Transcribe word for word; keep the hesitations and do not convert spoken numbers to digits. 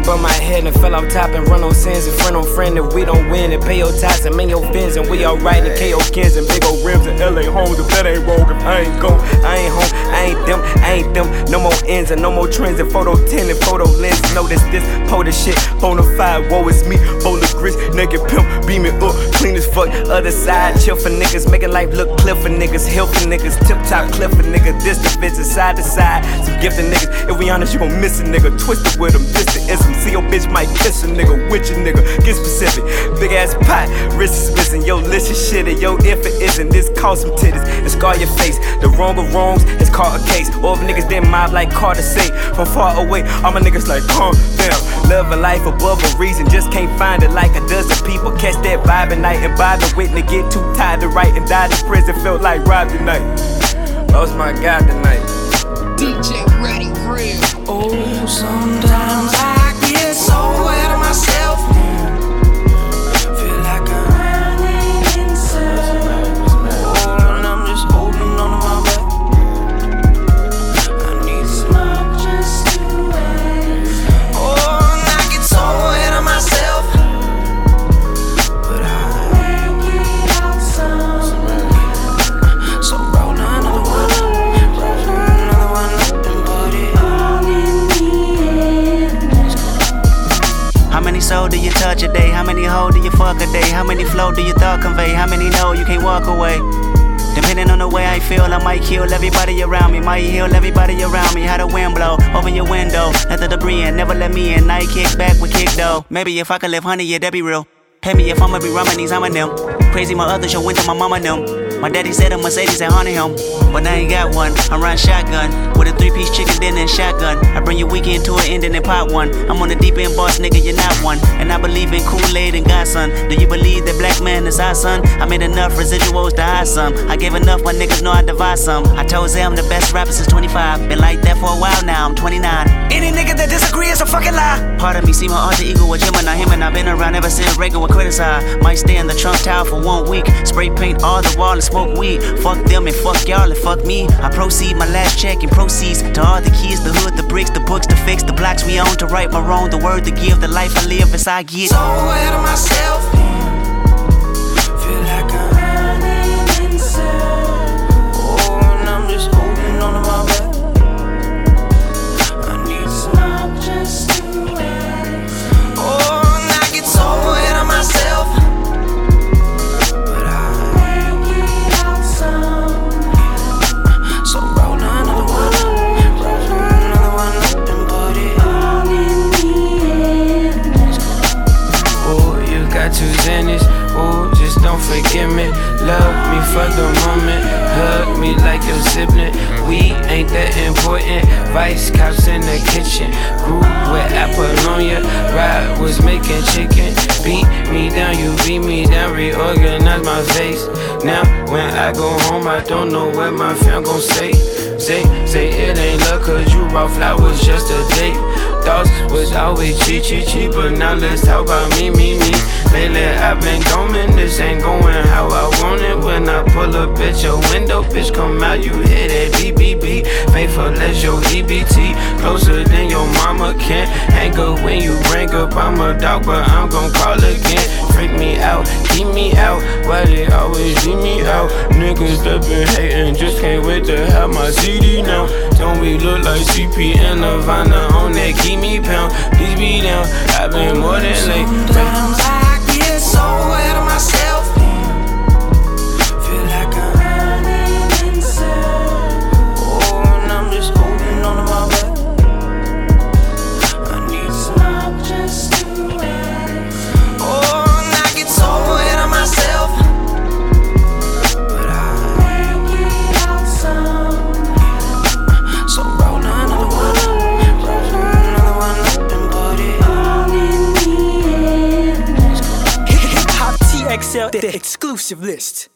above my head and fell off top and run on sins and friend on friend. If we don't win and pay your ties and man your fins and we alright and K O Kins and big old rims and L A homes. If that ain't wrong, if I ain't gone, I ain't home, I ain't them, I ain't them. No more ends and no more trends and photo ten and photo lens. Notice this, pull the shit, bonafide, woe is me. Bowl of grits, naked pimp, beaming up, clean as fuck. Other side, chill for niggas, making life look clear for niggas, hill for niggas, tip top cliff for niggas. This the vision, side to side, some gifted niggas. If we honest, you gon' miss a nigga, twisted with them, this the ism. See your bitch might kiss a nigga, with your nigga, get specific. Big ass pot, wrist is missing, yo, listen shit, and yo, if it isn't, this cause some titties and scar your face. The wrong of wrongs is called a case. Or if niggas then mob like Carter say, from far away, all my niggas like, calm down. Love a life above a reason, just can't find it like a dozen people. Catch that vibe at night and buy the wit to get too tired to write and died in prison, felt like Rob tonight. Lost my God tonight. D J Ready Real. Oh, sometimes I get so out of myself. Feel like I'm running in circles. Oh, and I'm just holding on to my breath. I need smoke just to wait. Oh, and I get so out of myself. But I make it out somehow. So roll another one, roll another one up and put it all in the end. How many souls do you touch a day? How many hoes do you fuck a day? How many flow do your thought convey? How many know you can't walk away? Depending on the way I feel, I might kill everybody around me. Might heal everybody around me. How the wind blow, open your window. Let the debris in, never let me in. I kick back with kick though. Maybe if I could live honey, yeah, that be real. Pay me if I'ma be rhyming these, I'm a them. Crazy my other show went to my mama them. My daddy said a Mercedes and haunted him, but I ain't got one. I'm riding shotgun with a three-piece chicken dinner and shotgun. I bring your weekend to an end and then pop one. I'm on the deep end boss, nigga, you're not one. And I believe in Kool-Aid and Godson. Do you believe that black man is our son? I made enough residuals to hide some. I gave enough, my niggas know I divide some. I told Zay I'm the best rapper since twenty-five. Been like that for a while now, I'm twenty-nine. Any nigga that disagree is a fucking lie. Part of me see my alter ego with Gemini, him and I've been around ever since Reagan would criticize. Might stay in the Trump Tower for one week. Spray paint all the wall and smoke weed. Fuck them and fuck y'all and fuck me. I proceed my last check and proceeds to all the keys, the hood, the bricks, the books, to fix the blocks we own, to right my wrong, the word to give, the life I live as I get. So out of myself. Feel like I'm running in circles. Oh, and I'm just holding on to my breath. I need smoke just to wait. Oh, and I get so out of myself. But I make it out somehow. So roll another one, roll another one up and put it all in the end. Oh, you got two Xannies, oh, just don't forget me. Love me for the moment, hug me like your sibling. We ain't that important, vice cops in the kitchen. Grew with Apollonia, Ride was making chicken. Beat me down, you beat me down, reorganize my face. Now when I go home, I don't know what my fam gon' say. Say, say it ain't luck, cause you brought flowers just a date. Thoughts was always cheap, cheap, cheap, but now let's talk about me, me, me. Lately I've been going, this ain't going how I want it. When I pull up at your window, bitch come out, you hear that B B B. Faithful as your E B T, closer than your mama can. Hang up when you bring up, I'm a dog, but I'm gon' call again. Freak me out, keep me out, why they always leave me out? Niggas that been hating, just can't wait to have my C D now. Don't we look like C P and Nirvana on that keep me pound? Please be down, I've been more than late. Sometimes I get so out of myself. Feel like I'm running in circles. Oh, and I'm just holding on to my breath. I need smoke just to wait. Oh, and I get so out of myself. But I make it out somehow. So roll another one, roll another one up and put it all in the end. Hip Hop T X L, the exclusive list.